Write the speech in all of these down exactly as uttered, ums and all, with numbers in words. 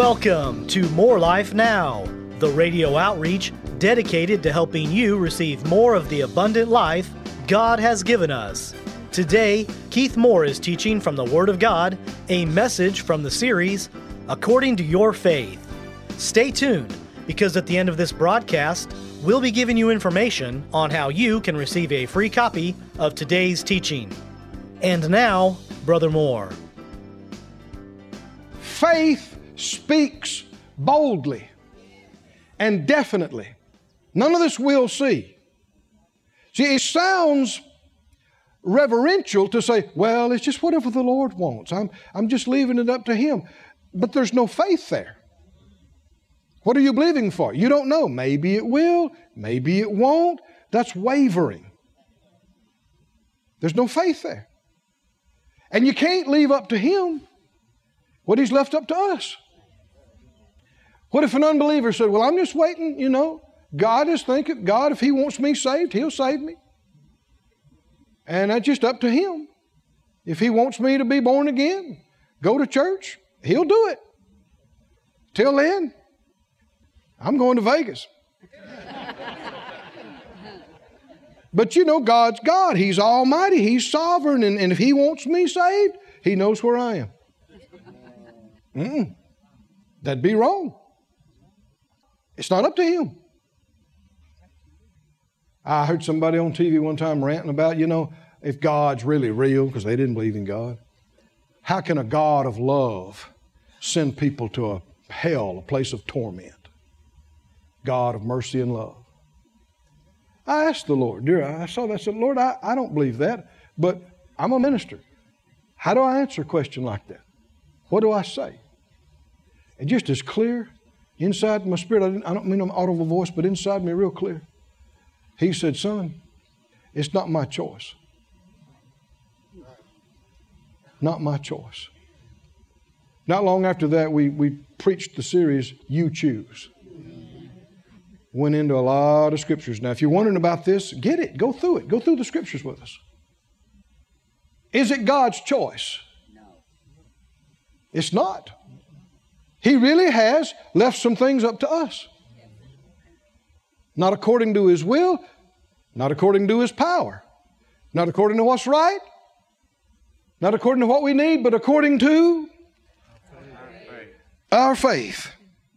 Welcome to More Life Now, the radio outreach dedicated to helping you receive more of the abundant life God has given us. Today, Keith Moore is teaching from the Word of God, a message from the series, According to Your Faith. Stay tuned, because at the end of this broadcast, we'll be giving you information on how you can receive a free copy of today's teaching. And now, Brother Moore. Faith speaks boldly and definitely. None of this we'll see. See, it sounds reverential to say, well, it's just whatever the Lord wants. I'm, I'm just leaving it up to Him. But there's no faith there. What are you believing for? You don't know. Maybe it will, maybe it won't. That's wavering. There's no faith there. And you can't leave up to Him what He's left up to us. What if an unbeliever said, well, I'm just waiting, you know, God is thinking, God, if He wants me saved, He'll save me. And that's just up to Him. If He wants me to be born again, go to church, He'll do it. Till then, I'm going to Vegas. But you know, God's God. He's almighty. He's sovereign. And, and if He wants me saved, He knows where I am. Mm-mm. That'd be wrong. It's not up to Him. I heard somebody on T V one time ranting about, you know, if God's really real, because they didn't believe in God, how can a God of love send people to a hell, a place of torment? God of mercy and love. I asked the Lord, dear, I saw that, I said, Lord, I, I don't believe that, but I'm a minister. How do I answer a question like that? What do I say? And just as clear, inside my spirit, I, didn't, I don't mean an audible voice, but inside me real clear. He said, son, it's not my choice. Not my choice. Not long after that, we, we preached the series, You Choose. Went into a lot of scriptures. Now, if you're wondering about this, get it. Go through it. Go through the scriptures with us. Is it God's choice? No. It's not. He really has left some things up to us. Not according to His will, not according to His power, not according to what's right, not according to what we need, but according to our faith.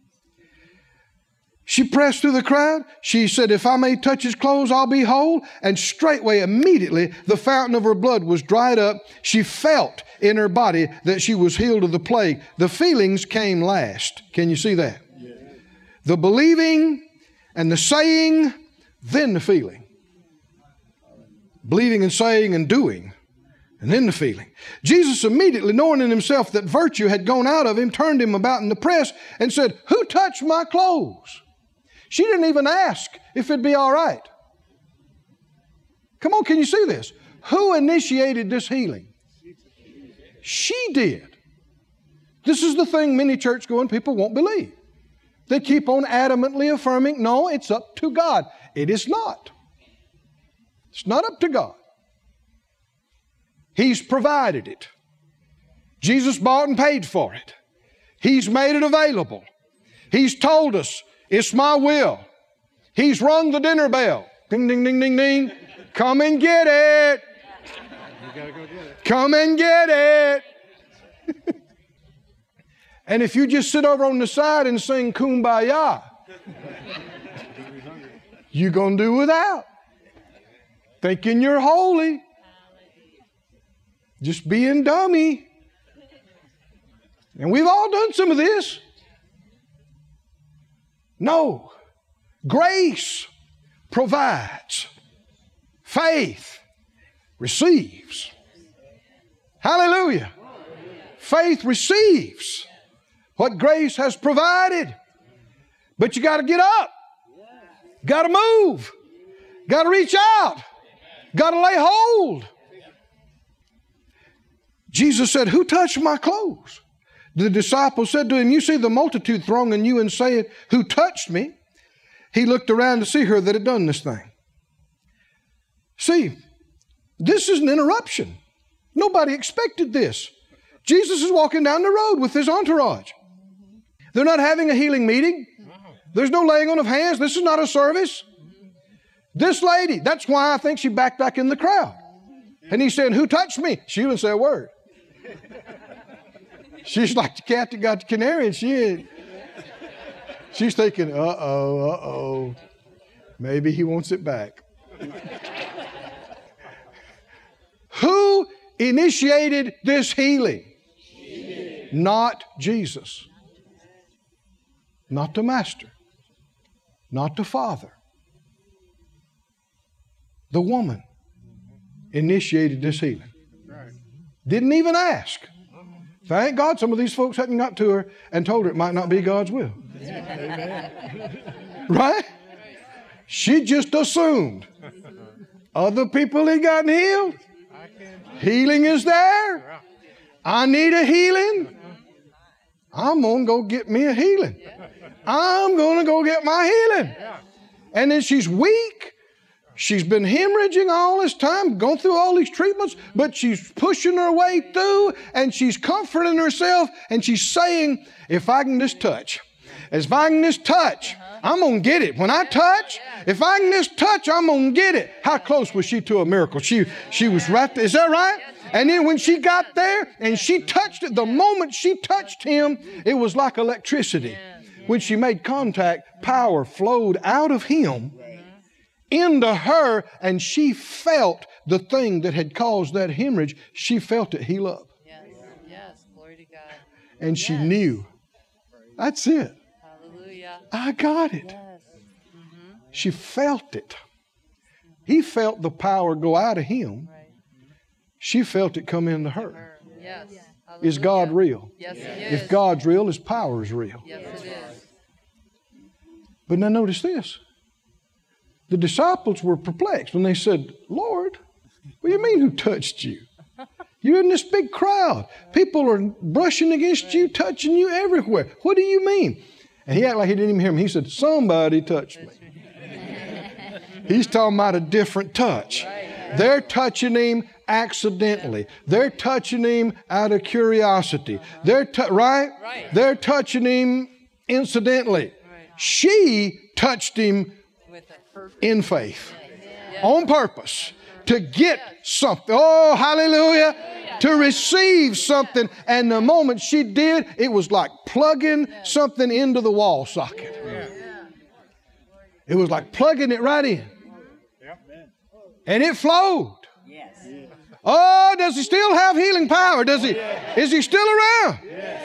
She pressed through the crowd. She said, if I may touch His clothes, I'll be whole. And straightway, immediately, the fountain of her blood was dried up. She felt in her body that she was healed of the plague. The feelings came last. Can you see that? Yeah. The believing and the saying, then the feeling. Believing and saying and doing, and then the feeling. Jesus immediately, knowing in Himself that virtue had gone out of Him, turned Him about in the press and said, who touched my clothes? She didn't even ask if it'd be all right. Come on, can you see this? Who initiated this healing? She did. This is the thing many church-going people won't believe. They keep on adamantly affirming, no, it's up to God. It is not. It's not up to God. He's provided it. Jesus bought and paid for it. He's made it available. He's told us, it's my will. He's rung the dinner bell. Ding, ding, ding, ding, ding. Come and get it. You gotta go get it. Come and get it. And if you just sit over on the side and sing Kumbaya, you're going to do without. Thinking you're holy. Just being dummy. And we've all done some of this. No. Grace provides. Faith receives. Hallelujah. Faith receives what grace has provided. But you got to get up. Got to move. Got to reach out. Got to lay hold. Jesus said, who touched my clothes? The disciples said to Him, you see the multitude thronging you and saying, who touched me? He looked around to see her that had done this thing. See, this is an interruption. Nobody expected this. Jesus is walking down the road with His entourage. They're not having a healing meeting. There's no laying on of hands. This is not a service. This lady, that's why I think she backed back in the crowd. And he said, who touched me? She didn't say a word. She's like the cat that got the canary, and she she's thinking, uh-oh, uh-oh. Maybe he wants it back. Who initiated this healing? Not Jesus. Not the Master. Not the Father. The woman initiated this healing. Didn't even ask. Thank God some of these folks hadn't got to her and told her it might not be God's will. Right? She just assumed. Other people had gotten healed. Healing is there. I need a healing. I'm going to go get me a healing. I'm going to go get my healing. And then she's weak. She's been hemorrhaging all this time, gone through all these treatments, but she's pushing her way through, and she's comforting herself, and she's saying, if I can just touch, if I can just touch, I'm going to get it. When I touch, if I can just touch, I'm going to get it. How close was she to a miracle? She, she was right there. Is that right? And then when she got there and she touched it, the moment she touched him, it was like electricity. When she made contact, power flowed out of him into her, and she felt the thing that had caused that hemorrhage. She felt it heal up. Yes, yes, glory to God. And she Yes. knew, that's it. Hallelujah. I got it. Yes. Mm-hmm. She felt it. He felt the power go out of him. Right. She felt it come into her. Her. Yes. Is God Hallelujah. real? Yes, He is. If God's real, His power is real. Yes, it is. But now notice this. The disciples were perplexed when they said, Lord, what do you mean who touched you? You're in this big crowd. People are brushing against you, touching you everywhere. What do you mean? And he acted like he didn't even hear him. He said, somebody touched me. He's talking about a different touch. They're touching him accidentally. They're touching him out of curiosity. They're tu- right? They're touching him incidentally. She touched him in faith, on purpose, to get something. Oh, hallelujah. To receive something. And the moment she did, it was like plugging something into the wall socket. It was like plugging it right in. And it flowed. Oh, does he still have healing power? Does he? Is he still around?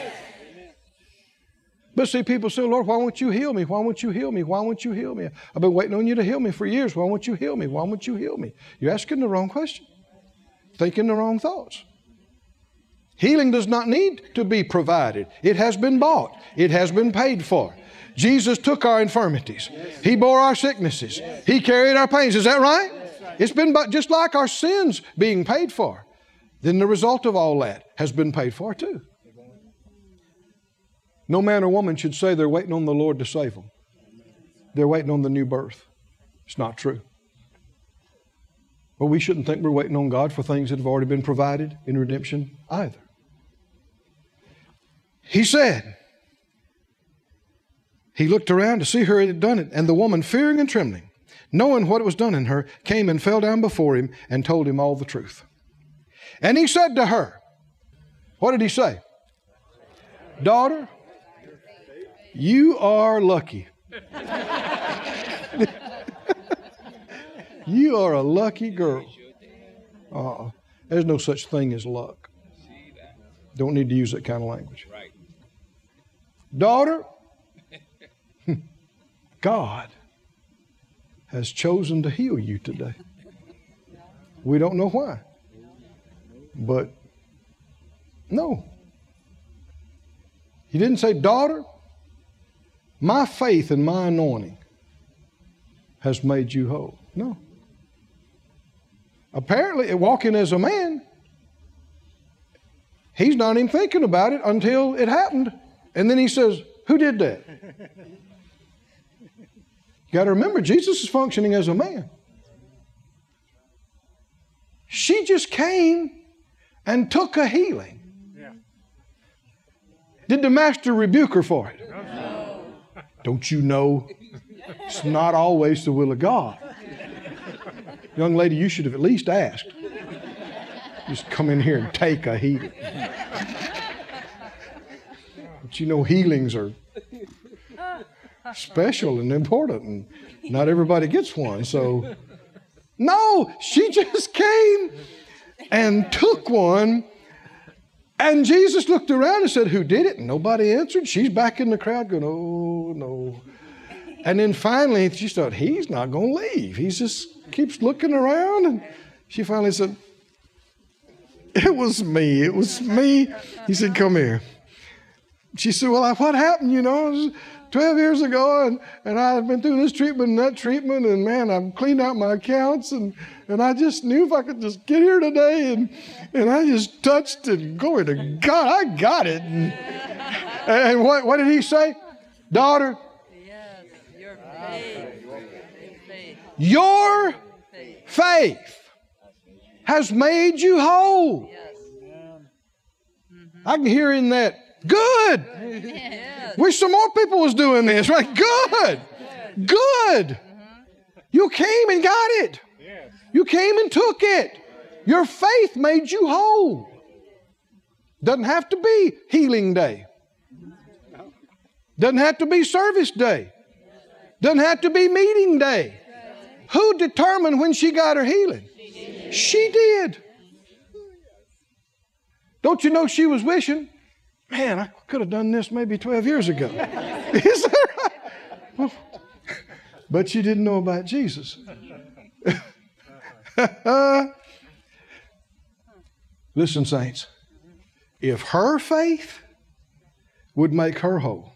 But see, people say, Lord, why won't you heal me? Why won't you heal me? Why won't you heal me? I've been waiting on you to heal me for years. Why won't you heal me? Why won't you heal me? You're asking the wrong question. Thinking the wrong thoughts. Healing does not need to be provided. It has been bought. It has been paid for. Jesus took our infirmities. He bore our sicknesses. He carried our pains. Is that right? It's been just like our sins being paid for. Then the result of all that has been paid for too. No man or woman should say they're waiting on the Lord to save them. They're waiting on the new birth. It's not true. But we shouldn't think we're waiting on God for things that have already been provided in redemption either. He said, he looked around to see her had done it, and the woman, fearing and trembling, knowing what was done in her, came and fell down before him and told him all the truth. And he said to her, what did he say? Daughter, you are lucky. You are a lucky girl. Uh, there's no such thing as luck. Don't need to use that kind of language. Daughter, God has chosen to heal you today. We don't know why. But no. He didn't say, daughter, my faith and my anointing has made you whole. No. Apparently, walking as a man, he's not even thinking about it until it happened. And then he says, who did that? You got to remember, Jesus is functioning as a man. She just came and took a healing. Did the master rebuke her for it? No. Don't you know it's not always the will of God? Young lady, you should have at least asked. Just come in here and take a healing. But you know, healings are special and important, and not everybody gets one. So, no, she just came and took one. And Jesus looked around and said, who did it? And nobody answered. She's back in the crowd going, oh, no. And then finally, she thought, he's not going to leave. He just keeps looking around. And she finally said, it was me. It was me. He said, come here. She said, well, what happened? You know, it was twelve years ago, and, and I've been through this treatment and that treatment, and man, I've cleaned out my accounts, and, and I just knew if I could just get here today, and, and I just touched it. Glory to God, I got it. And, and what, what did he say? Daughter, Yes, your faith. faith. your faith has made you whole. Yes. I can hear in that, good. Yes. Wish some more people was doing this, right? Good. Good. You came and got it. You came and took it. Your faith made you whole. Doesn't have to be healing day. Doesn't have to be service day. Doesn't have to be meeting day. Who determined when she got her healing? She did. Don't you know she was wishing, man, I could have done this maybe twelve years ago. Is that right? Well, but she didn't know about Jesus. Listen, saints, if her faith would make her whole,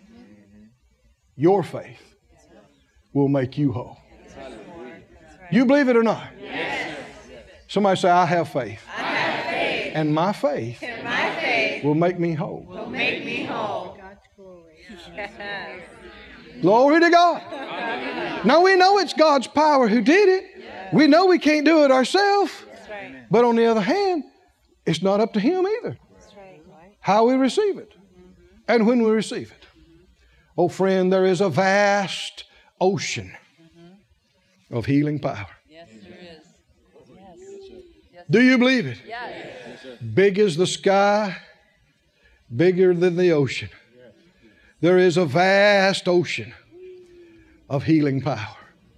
your faith will make you whole. You believe it or not? Yes. Somebody say, I have faith. I have faith. And my faith, And my faith will make me whole. will make me whole. God's glory. Yes. Glory to God. Now we know it's God's power who did it. We know we can't do it ourselves. Right. But on the other hand, it's not up to Him either. That's right. How we receive it and when we receive it. Oh, friend, there is a vast ocean of healing power. Yes, there is. Yes. Yes. Do you believe it? Yes. Big as the sky, bigger than the ocean. There is a vast ocean of healing power.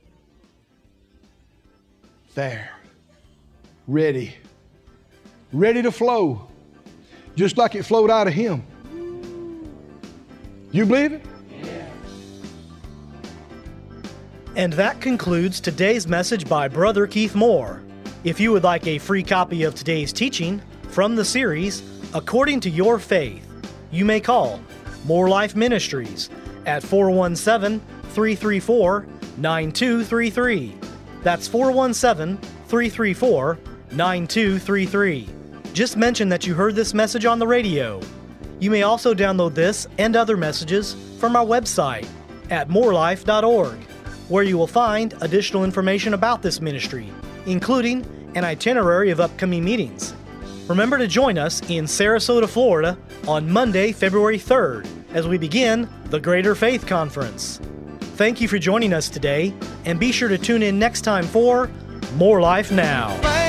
There. Ready. Ready to flow. Just like it flowed out of Him. You believe it? And that concludes today's message by Brother Keith Moore. If you would like a free copy of today's teaching from the series, According to Your Faith, you may call More Life Ministries at four one seven, three three four, nine two three three. That's four one seven, three three four, nine two three three. Just mention that you heard this message on the radio. You may also download this and other messages from our website at more life dot org, where you will find additional information about this ministry, including an itinerary of upcoming meetings. Remember to join us in Sarasota, Florida on Monday, February third, as we begin the Greater Faith Conference. Thank you for joining us today, and be sure to tune in next time for More Life Now.